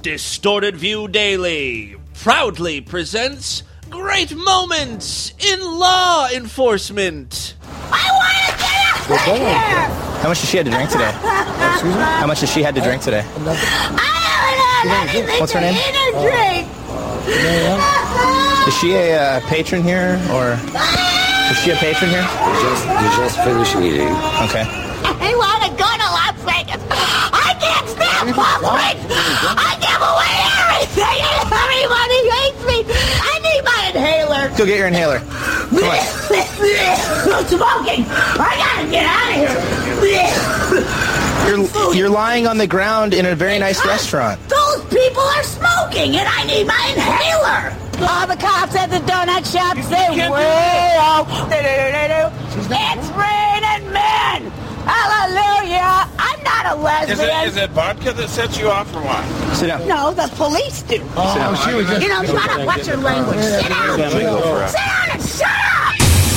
Distorted View Daily proudly presents great moments in law enforcement. I want to get out of here! How much does she have to drink today? Excuse me? How much does she have to drink today? I haven't had anything What's her to name? eat or drink. Is she a patron here, or is she a patron here? You just finished eating. Okay. I want to go to Las Vegas. I can't stand public. I give away everything and everybody hates me. I need my inhaler. Go get your inhaler. Come on. I'm smoking. I gotta get out of here. You're lying on the ground in a very nice restaurant. Those people are smoking and I need my inhaler. All the cops at the donut shop say, well, it's raining men. Hallelujah. I'm not a lesbian. Is it vodka that sets you off or what? Sit down. No, the police do. She was just... You know, shut up. What's your language? Sit down. Sit down and shut up.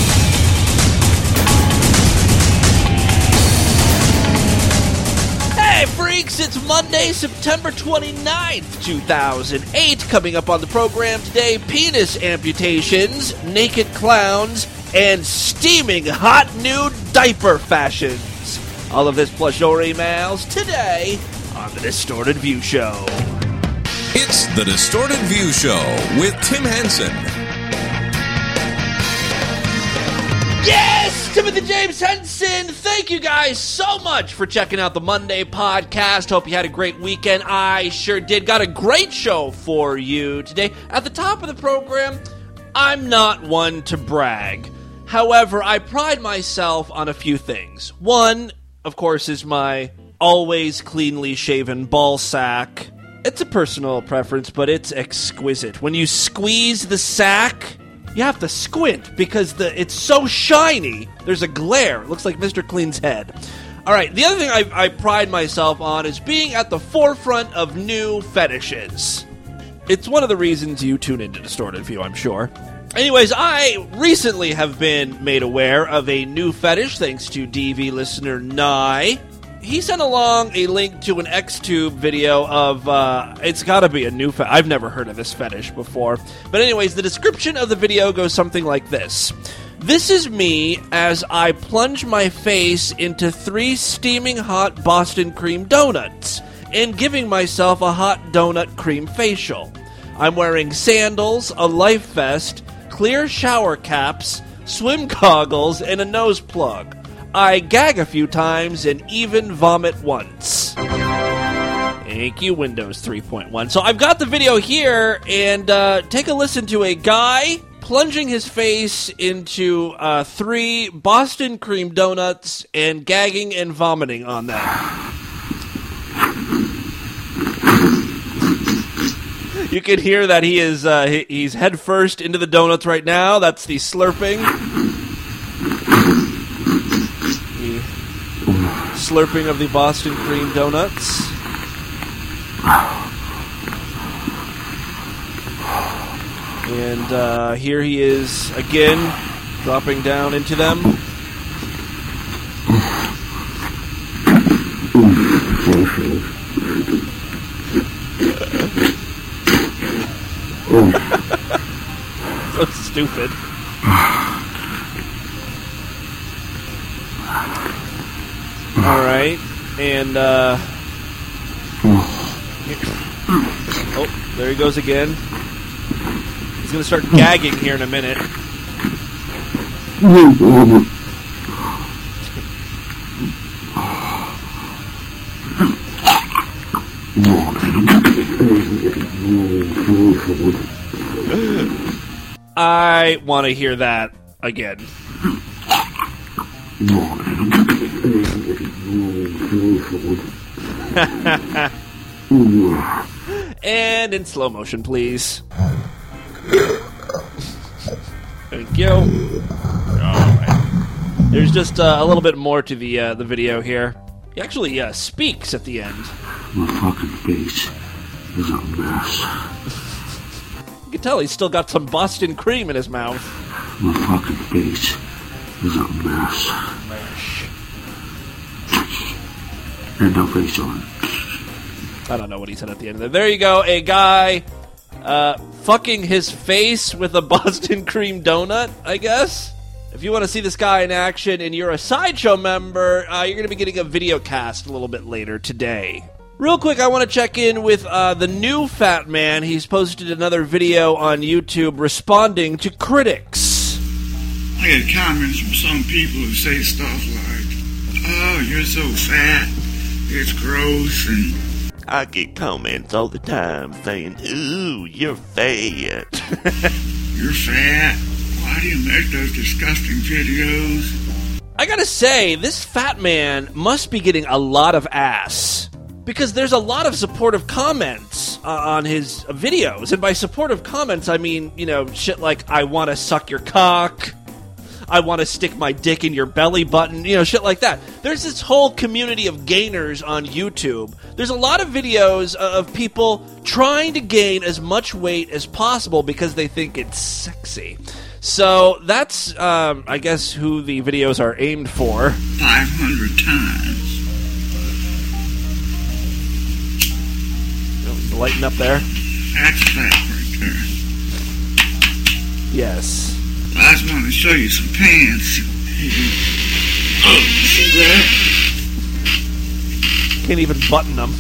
Hey freaks, it's Monday, September 29th, 2008. Coming up on the program today, penis amputations, naked clowns, and steaming hot new diaper fashions. All of this plus your emails today on The Distorted View Show. It's The Distorted View Show with Tim Henson. Yes, Timothy James Henson. Thank you guys so much for checking out the Monday podcast. Hope you had a great weekend. I sure did. Got a great show for you today. At the top of the program, I'm not one to brag. However, I pride myself on a few things. One, of course, is my always cleanly shaven ball sack. It's a personal preference, but it's exquisite. When you squeeze the sack, you have to squint because it's so shiny. There's a glare. It looks like Mr. Clean's head. All right, the other thing I pride myself on is being at the forefront of new fetishes. It's one of the reasons you tune into Distorted View, I'm sure. Anyways, I recently have been made aware of a new fetish thanks to DV listener Nye. He sent along a link to an Xtube video of, it's gotta be a new fetish. I've never heard of this fetish before. But anyways, the description of the video goes something like this. This is me as I plunge my face into 3 steaming hot Boston cream donuts and giving myself a hot donut cream facial. I'm wearing sandals, a life vest, clear shower caps, swim goggles, and a nose plug. I gag a few times and even vomit once. Thank you, Windows 3.1. So I've got the video here, and take a listen to a guy plunging his face into 3 Boston cream donuts and gagging and vomiting on them. You can hear that he is he's head first into the donuts right now. That's the slurping. The slurping of the Boston cream donuts. And here he is again, dropping down into them. So stupid. Alright, and oh, there he goes again. He's gonna start gagging here in a minute. I want to hear that again. And in slow motion, please. Thank you. Alright. There's just a little bit more to the video here. He actually speaks at the end. My fucking face is a mess. You can tell he's still got some Boston cream in his mouth. My fucking face is a mess. And no face on it. I don't know what he said at the end of that. There you go, a guy fucking his face with a Boston cream donut, I guess. If you want to see this guy in action and you're a Sideshow member, you're going to be getting a video cast a little bit later today. Real quick, I want to check in with the new Fat Man. He's posted another video on YouTube responding to critics. I get comments from some people who say stuff like, "Oh, you're so fat, it's gross," and I get comments all the time saying, "Ooh, you're fat." You're fat? Why do you make those disgusting videos? I gotta say, this Fat Man must be getting a lot of ass. Because there's a lot of supportive comments on his videos. And by supportive comments, I mean, shit like, "I want to suck your cock. I want to stick my dick in your belly button," shit like that. There's this whole community of gainers on YouTube. There's a lot of videos of people trying to gain as much weight as possible because they think it's sexy. So that's, I guess, who the videos are aimed for. 500 times. Lighten up there. That's fat right there. Yes. I just want to show you some pants. Oh, see that? Can't even button them.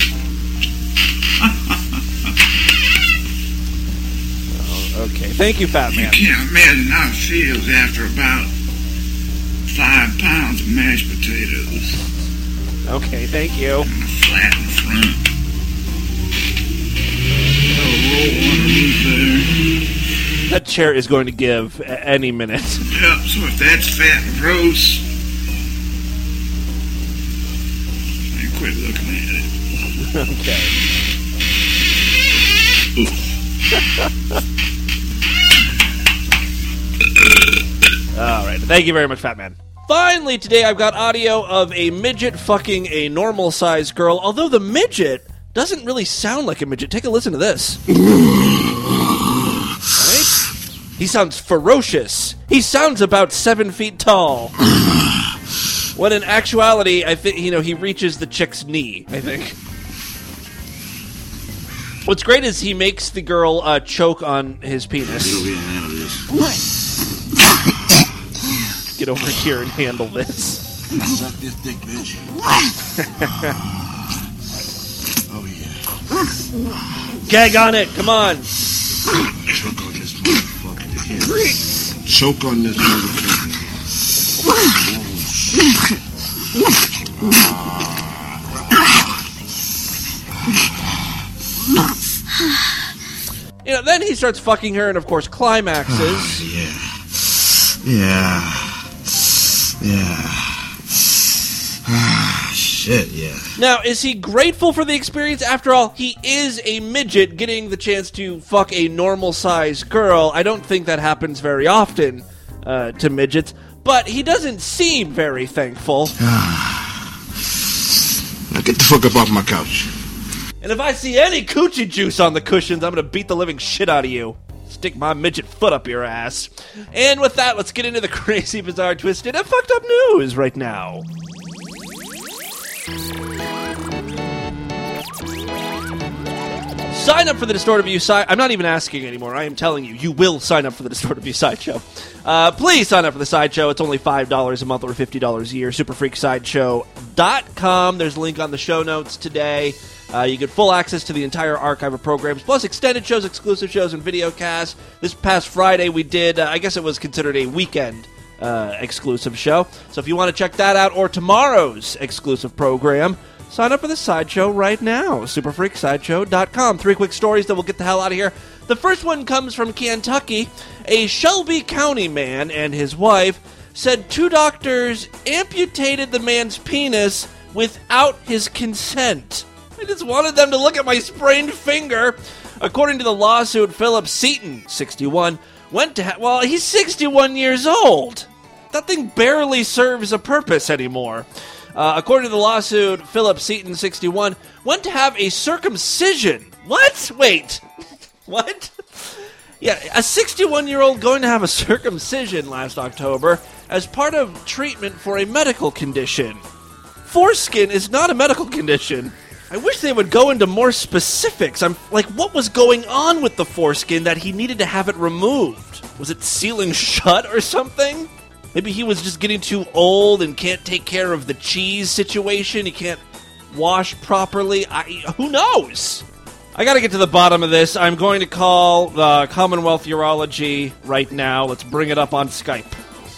Okay, thank you, Fat Man. You can't imagine how it feels after about 5 pounds of mashed potatoes. Okay, thank you. And flat in front. That chair is going to give any minute. Yep, so if that's fat and gross, then quit looking at it. Okay. Alright, thank you very much, Fat Man. Finally, today I've got audio of a midget fucking a normal-sized girl, although the midget doesn't really sound like a midget. Take a listen to this. Right? He sounds ferocious. He sounds about 7 feet tall. When in actuality, I think he reaches the chick's knee, I think. What's great is he makes the girl choke on his penis. Get over here and handle this. Suck this dick, bitch. Oh, yeah. Gag on it, come on. Choke on this motherfucker. Choke on this motherfucker. Then he starts fucking her and, of course, climaxes. Yeah. Shit, yeah. Now, is he grateful for the experience? After all, he is a midget getting the chance to fuck a normal-sized girl. I don't think that happens very often to midgets, but he doesn't seem very thankful. Now get the fuck up off my couch. And if I see any coochie juice on the cushions, I'm going to beat the living shit out of you. Stick my midget foot up your ass. And with that, let's get into the crazy, bizarre, twisted, and fucked up news right now. Sign up for the Distorted View side. I'm not even asking anymore. I am telling you, you will sign up for the Distorted View Sideshow. Please sign up for the Sideshow. It's only $5 a month or $50 a year. SuperFreakSideshow.com. There's a link on the show notes today. You get full access to the entire archive of programs, plus extended shows, exclusive shows, and video casts. This past Friday we did, I guess it was considered a weekend exclusive show. So if you want to check that out, or tomorrow's exclusive program, sign up for the Sideshow right now. SuperFreakSideshow.com. 3 quick stories that will get the hell out of here. The first one comes from Kentucky. A Shelby County man and his wife said 2 doctors amputated the man's penis without his consent. I just wanted them to look at my sprained finger. According to the lawsuit, Philip Seaton, 61, went to well, he's 61 years old. That thing barely serves a purpose anymore. According to the lawsuit, Philip Seaton, 61, went to have a circumcision. What? Wait. What? Yeah, a 61-year-old going to have a circumcision last October as part of treatment for a medical condition. Foreskin is not a medical condition. I wish they would go into more specifics. I'm like, what was going on with the foreskin that he needed to have it removed? Was it sealing shut or something? Maybe he was just getting too old and can't take care of the cheese situation. He can't wash properly. Who knows? I gotta get to the bottom of this. I'm going to call the Commonwealth Urology right now. Let's bring it up on Skype.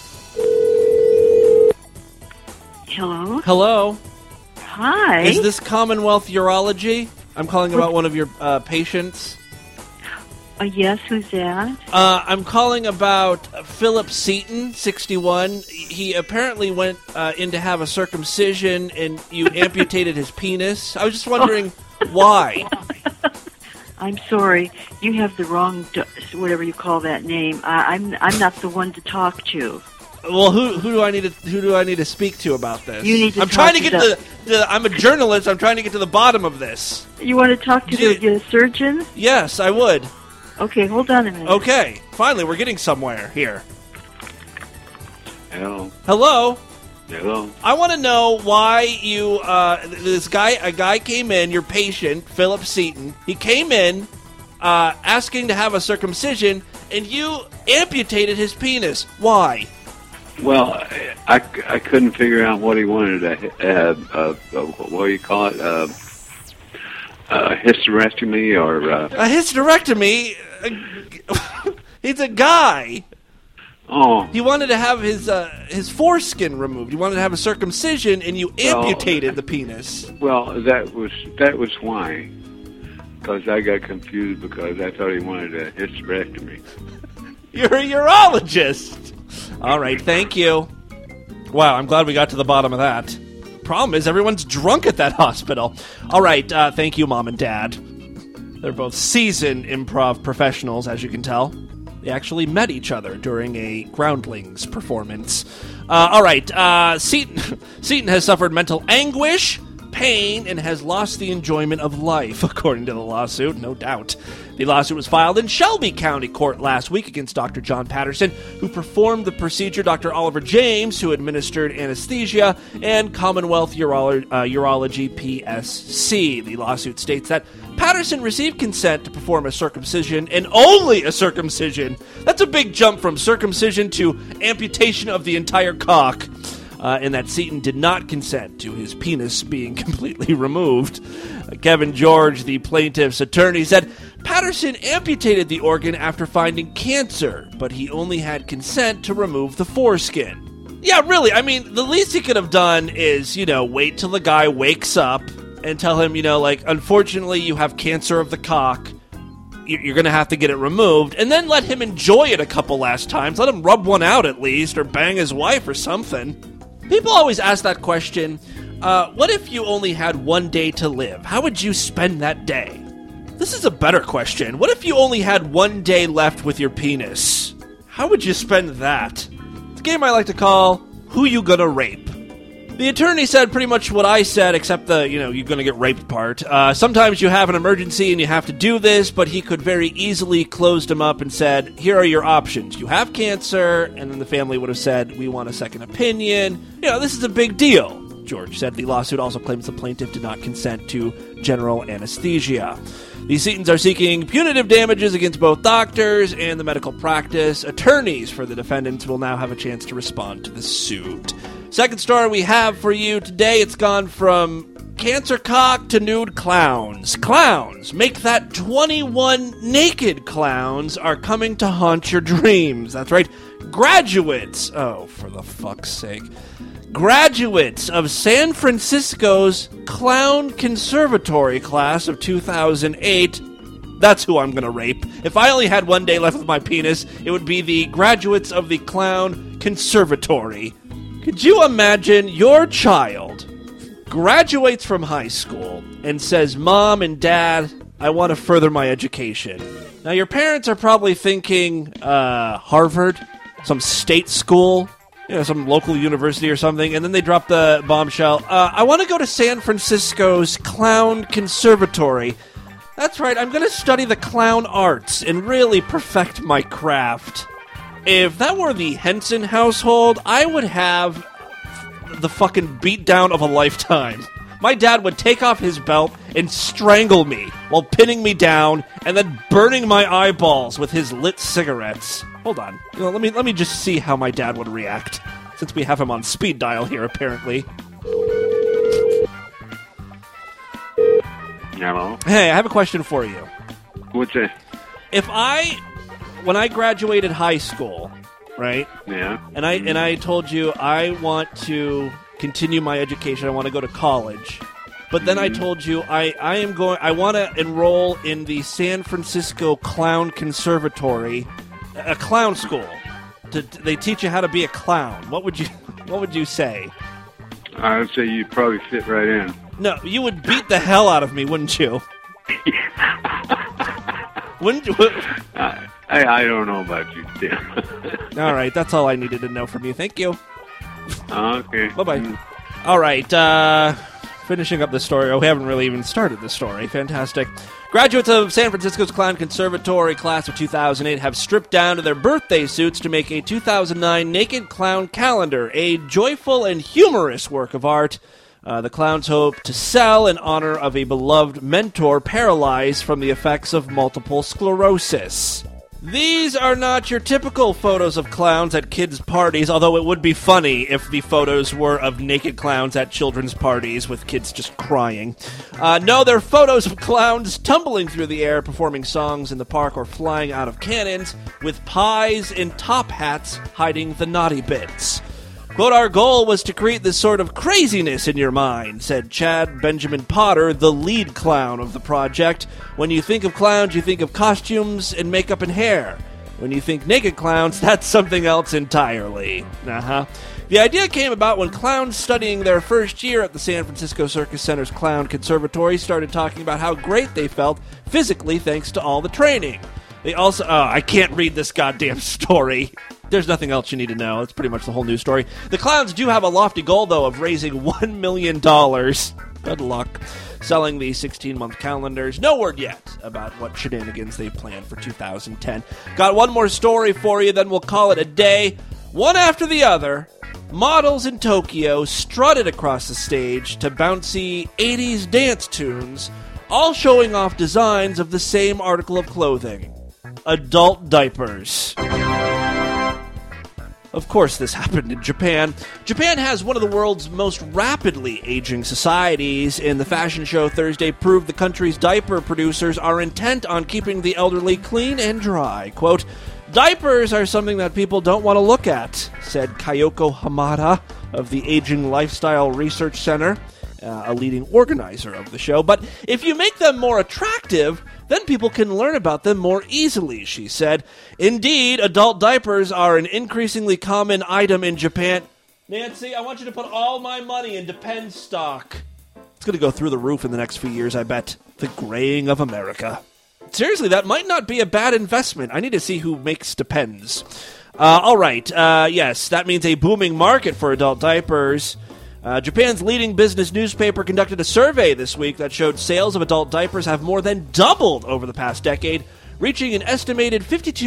Hello? Hello? Hi. Is this Commonwealth Urology? I'm calling about one of your patients. Yes, who's that? I'm calling about Philip Seaton, 61. He apparently went in to have a circumcision, and you amputated his penis. I was just wondering why. I'm sorry. You have the wrong, whatever you call that name. I'm not the one to talk to. Well, who do I need to speak to about this? You need to. I'm trying to get the. I'm a journalist. I'm trying to get to the bottom of this. You want to talk to the surgeon? Yes, I would. Okay, hold on a minute. Okay, finally, we're getting somewhere here. Hello. Hello. Hello. I want to know why you. A guy came in. Your patient, Philip Seaton. He came in, asking to have a circumcision, and you amputated his penis. Why? Well, I couldn't figure out what he wanted to what do you call it? A hysterectomy or... A hysterectomy? He's a guy. Oh. He wanted to have his foreskin removed. He wanted to have a circumcision, and you amputated the penis. Well, that was why. Because I got confused because I thought he wanted a hysterectomy. You're a urologist. All right, thank you. Wow, I'm glad we got to the bottom of that. Problem is, everyone's drunk at that hospital. All right, thank you, Mom and Dad. They're both seasoned improv professionals, as you can tell. They actually met each other during a Groundlings performance. All right, Seaton has suffered mental anguish, pain, and has lost the enjoyment of life, according to the lawsuit, no doubt. The lawsuit was filed in Shelby County Court last week against Dr. John Patterson, who performed the procedure, Dr. Oliver James, who administered anesthesia, and Commonwealth Urology PSC. The lawsuit states that Patterson received consent to perform a circumcision, and only a circumcision. That's a big jump from circumcision to amputation of the entire cock. And that Seaton did not consent to his penis being completely removed. Kevin George, the plaintiff's attorney, said Patterson amputated the organ after finding cancer, but he only had consent to remove the foreskin. Yeah, really, I mean, the least he could have done is, wait till the guy wakes up and tell him, unfortunately you have cancer of the cock. You're going to have to get it removed, and then let him enjoy it a couple last times. Let him rub one out at least, or bang his wife or something. People always ask that question, what if you only had one day to live? How would you spend that day? This is a better question. What if you only had one day left with your penis? How would you spend that? It's a game I like to call, Who You Gonna Rape? The attorney said pretty much what I said, except the, you're gonna get raped part. Sometimes you have an emergency and you have to do this, but he could very easily closed him up and said, here are your options. You have cancer, and then the family would have said, we want a second opinion. This is a big deal. George said the lawsuit also claims the plaintiff did not consent to general anesthesia. The Seatons are seeking punitive damages against both doctors and the medical practice. Attorneys for the defendants will now have a chance to respond to the suit. Second story we have for you today, it's gone from cancer cock to nude clowns. Clowns, make that 21 naked clowns are coming to haunt your dreams. That's right, graduates. Oh, for the fuck's sake. Graduates of San Francisco's Clown Conservatory class of 2008. That's who I'm going to rape. If I only had one day left with my penis, it would be the graduates of the Clown Conservatory. Could you imagine your child graduates from high school and says, Mom and Dad, I want to further my education. Now, your parents are probably thinking Harvard, some state school, some local university or something, and then they drop the bombshell. I want to go to San Francisco's Clown Conservatory. That's right, I'm going to study the clown arts and really perfect my craft. If that were the Henson household, I would have the fucking beatdown of a lifetime. My dad would take off his belt and strangle me while pinning me down and then burning my eyeballs with his lit cigarettes. Hold on. Let me just see how my dad would react, since we have him on speed dial here, apparently. Hello? Hey, I have a question for you. What's that? When I graduated high school, right? Yeah. And I told you I want to continue my education. I want to go to college. But then I told you I want to enroll in the San Francisco Clown Conservatory, a clown school. They teach you how to be a clown. What would you say? I would say you'd probably fit right in. No, you would beat the hell out of me, wouldn't you? Wouldn't you? I don't know about you, Tim. All right, that's all I needed to know from you. Thank you. Okay. Bye-bye. All right, finishing up the story. Oh, we haven't really even started the story. Fantastic. Graduates of San Francisco's Clown Conservatory class of 2008 have stripped down to their birthday suits to make a 2009 Naked Clown calendar, a joyful and humorous work of art. The clowns hope to sell in honor of a beloved mentor paralyzed from the effects of multiple sclerosis. These are not your typical photos of clowns at kids' parties, although it would be funny if the photos were of naked clowns at children's parties with kids just crying. No, they're photos of clowns tumbling through the air, performing songs in the park, or flying out of cannons, with pies and top hats hiding the naughty bits. Quote, our goal was to create this sort of craziness in your mind, said Chad Benjamin Potter, the lead clown of the project. When you think of clowns, you think of costumes and makeup and hair. When you think naked clowns, that's something else entirely. The idea came about when clowns studying their first year at the San Francisco Circus Center's Clown Conservatory started talking about how great they felt physically thanks to all the training. They also... I can't read this goddamn story. There's nothing else you need to know. It's pretty much the whole news story. The clowns do have a lofty goal, though, of raising $1 million. Good luck selling the 16-month calendars. No word yet about what shenanigans they plan for 2010. Got one more story for you, then we'll call it a day. One after the other, models in Tokyo strutted across the stage to bouncy 80s dance tunes, all showing off designs of the same article of clothing. Adult diapers. Of course this happened in Japan. Japan has one of the world's most rapidly aging societies, and the fashion show Thursday proved the country's diaper producers are intent on keeping the elderly clean and dry. Quote, diapers are something that people don't want to look at, said Kayoko Hamada of the Aging Lifestyle Research Center, a leading organizer of the show. But if you make them more attractive, then people can learn about them more easily, she said. Indeed, adult diapers are an increasingly common item in Japan. Nancy, I want you to put all my money into Penn stock. It's going to go through the roof in the next few years, I bet. The graying of America. Seriously, that might not be a bad investment. I need to see who makes Depends. All right, yes, that means a booming market for adult diapers. Japan's leading business newspaper conducted a survey this week that showed sales of adult diapers have more than doubled over the past decade, reaching an estimated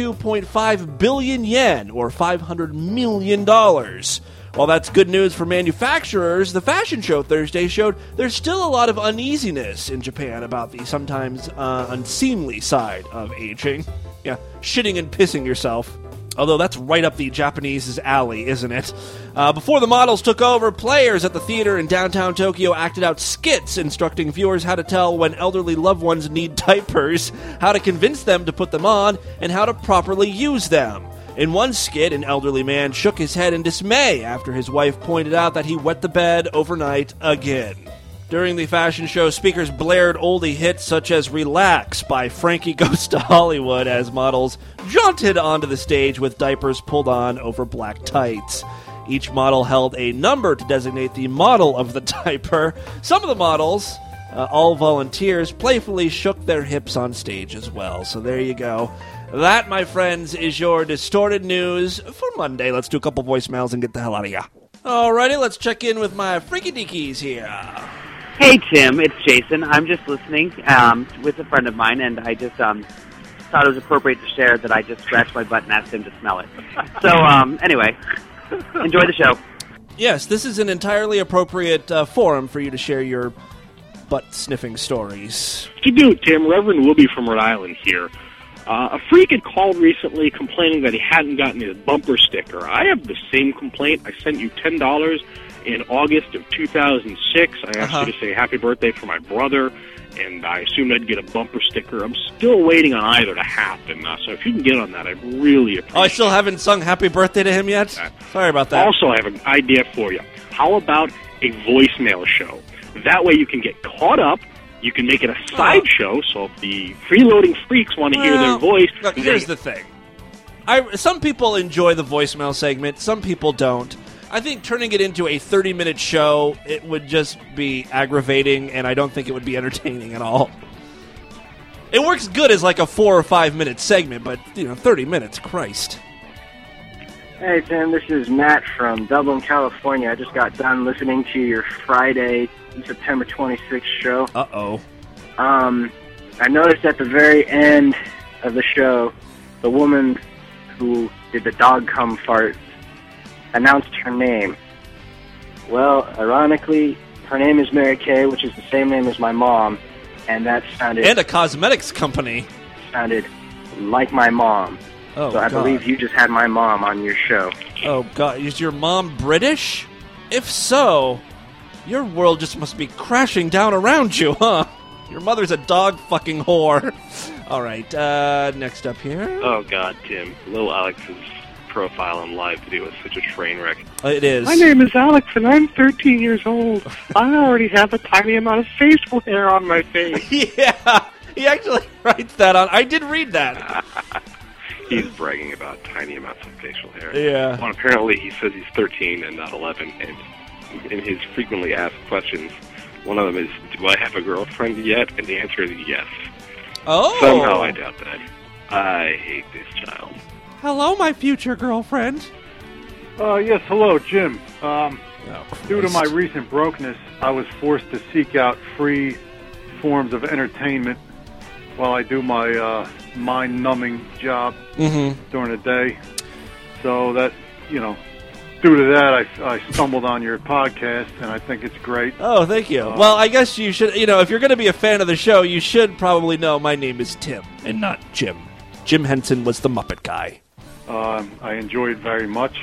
52.5 billion yen, or $500 million. While that's good news for manufacturers, the fashion show Thursday showed there's still a lot of uneasiness in Japan about the sometimes unseemly side of aging. Yeah, shitting and pissing yourself. Although that's right up the Japanese's alley, isn't it? Before the models took over, players at the theater in downtown Tokyo acted out skits instructing viewers how to tell when elderly loved ones need diapers, how to convince them to put them on, and how to properly use them. In one skit, an elderly man shook his head in dismay after his wife pointed out that he wet the bed overnight again. During the fashion show, speakers blared oldie hits such as Relax by Frankie Goes to Hollywood as models jaunted onto the stage with diapers pulled on over black tights. Each model held a number to designate the model of the diaper. Some of the models, all volunteers, playfully shook their hips on stage as well. So there you go. That, my friends, is your distorted news for Monday. Let's do a couple voicemails and get the hell out of here. Alrighty, let's check in with my freaky deakies here. Hey, Tim, it's Jason. I'm just listening with a friend of mine, and I just thought it was appropriate to share that I just scratched my butt and asked him to smell it. So, anyway, enjoy the show. Yes, this is an entirely appropriate forum for you to share your butt-sniffing stories. To do, Tim, Reverend Whoopi from Rhode Island here. A freak had called recently complaining that he hadn't gotten his bumper sticker. I have the same complaint. I sent you $10 in August of 2006. I asked you to say happy birthday for my brother, and I assumed I'd get a bumper sticker. I'm still waiting on either to happen. So if you can get on that, I'd really appreciate it. Oh, I still haven't sung happy birthday to him yet? Sorry about that. Also, I have an idea for you. How about a voicemail show? That way you can get caught up. You can make it a sideshow, so if the freeloading freaks want to hear their voice... Look, here's the thing. Some people enjoy the voicemail segment. Some people don't. I think turning it into a 30-minute show, it would just be aggravating, and I don't think it would be entertaining at all. It works good as like a 4 or 5 minute segment, but 30 minutes, Christ. Hey Tim, this is Matt from Dublin, California. I just got done listening to your Friday, September 26th show. Uh-oh. I noticed at the very end of the show, the woman who did the dog cum fart announced her name. Well, ironically, her name is Mary Kay, which is the same name as my mom, and that sounded... And a cosmetics company. Sounded like my mom. Oh, so I believe you just had my mom on your show. Oh, God. Is your mom British? If so, your world just must be crashing down around you, huh? Your mother's a dog-fucking whore. All right, next up here. Oh, God, Tim. Little Alex's profile on live video is such a train wreck. It is. My name is Alex, and I'm 13 years old. I already have a tiny amount of facial hair on my face. Yeah, he actually writes that on. I did read that. He's bragging about tiny amounts of facial hair. Yeah. Well, apparently he says he's 13 and not 11, and in his frequently asked questions, one of them is, do I have a girlfriend yet? And the answer is yes. Oh. Somehow I doubt that. I hate this child. Hello, my future girlfriend. Yes, hello, Jim. Due to my recent brokenness, I was forced to seek out free forms of entertainment while I do my mind-numbing job during the day. So that, due to that, I stumbled on your podcast, and I think it's great. Oh, thank you. Well, I guess you should, if you're going to be a fan of the show, you should probably know my name is Tim, and not Jim. Jim Henson was the Muppet guy. I enjoy it very much.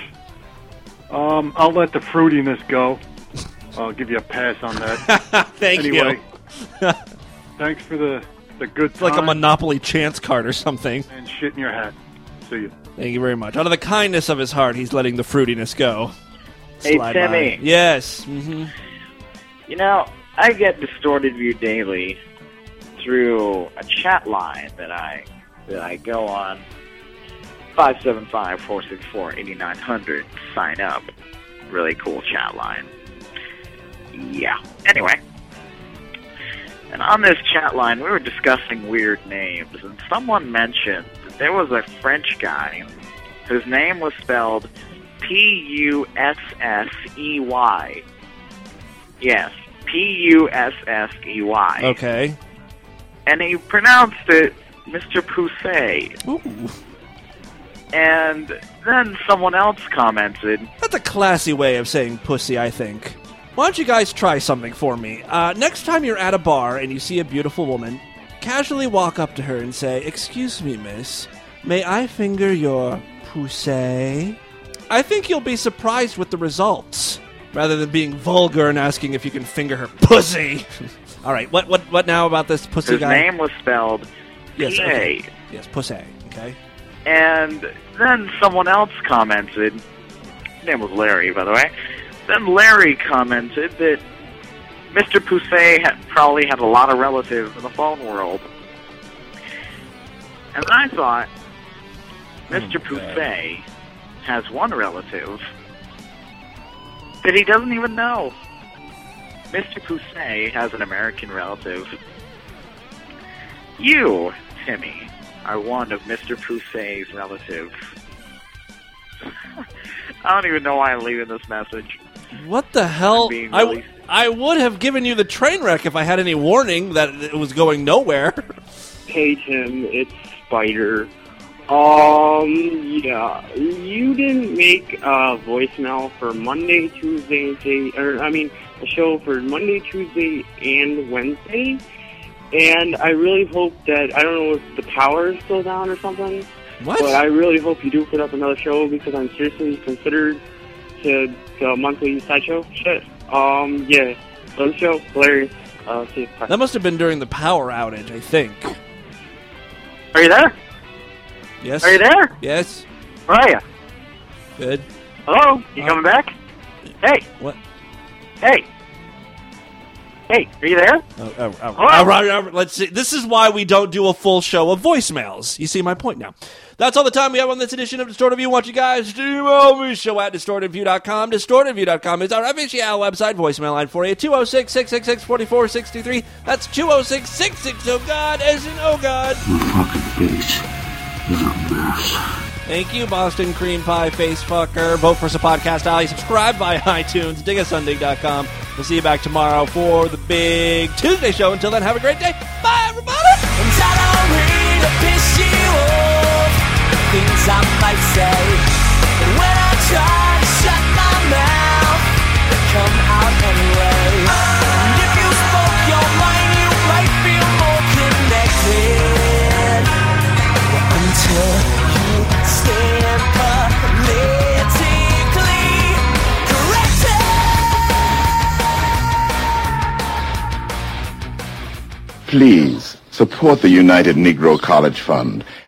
I'll let the fruitiness go. I'll give you a pass on that. Thank you. Thanks for the good It's like a time Monopoly chance card or something. and shit in your hat. See you. Thank you very much. Out of the kindness of his heart, he's letting the fruitiness go. Hey, Slide Timmy. by. Yes. Mm-hmm. I get Distorted View daily through a chat line that I go on, 575-464-8900. Sign up. Really cool chat line. Yeah. Anyway. And on this chat line, we were discussing weird names, and someone mentioned that there was a French guy whose name was spelled Pussey. Yes, Pussey. Okay. And he pronounced it Mr. Poussey. Ooh. And then someone else commented... That's a classy way of saying pussy, I think. Why don't you guys try something for me? Next time you're at a bar and you see a beautiful woman, casually walk up to her and say, "Excuse me, miss, may I finger your pussy?" I think you'll be surprised with the results, rather than being vulgar and asking if you can finger her pussy. All right, what now about this pussy His guy? name was spelled Yes, P-A. okay. Yes, pussy, okay. And then someone else commented, his name was Larry, by the way. Then Larry commented that Mr. Poussey probably had a lot of relatives in the phone world. And I thought, Mr. Poussey has one relative that he doesn't even know. Mr. Poussey has an American relative. You, Timmy, are one of Mr. Poussey's relatives. I don't even know why I'm leaving this message. What the hell? Really... I would have given you the train wreck if I had any warning that it was going nowhere. Hey, Tim, it's Spider. Yeah. You didn't make a voicemail for Monday, Tuesday, a show for Monday, Tuesday, and Wednesday. And I really hope that, I don't know if the power is still down or something. What? But I really hope you do put up another show because I'm seriously considered to the monthly sideshow. Shit. Yeah. Love the show. Hilarious. See you. Bye. That must have been during the power outage, I think. Are you there? Yes. Are you there? Yes. Where are you? Good. Hello? You coming back? Hey. What? Hey. Hey, are you there? All right, let's see. This is why we don't do a full show of voicemails. You see my point now. That's all the time we have on this edition of Distorted View. Want you guys to email me, show at distortedview.com. Distortedview.com is our official website. Voicemail line for you, 206-666-4463. That's 206-660. Oh, God, as in, oh, God. The fucking face is a mess. Thank you, Boston Cream Pie Face Fucker. Vote for us a podcast alley. Subscribe via iTunes. Dig us on dig.com. We'll see you back tomorrow for the big Tuesday show. Until then, have a great day. Bye, everybody. Things I might say, but when I try to shut my mouth, they come out anyway. And if you spoke your mind, you might feel more connected. Until you stand politically corrected. Please support the United Negro College Fund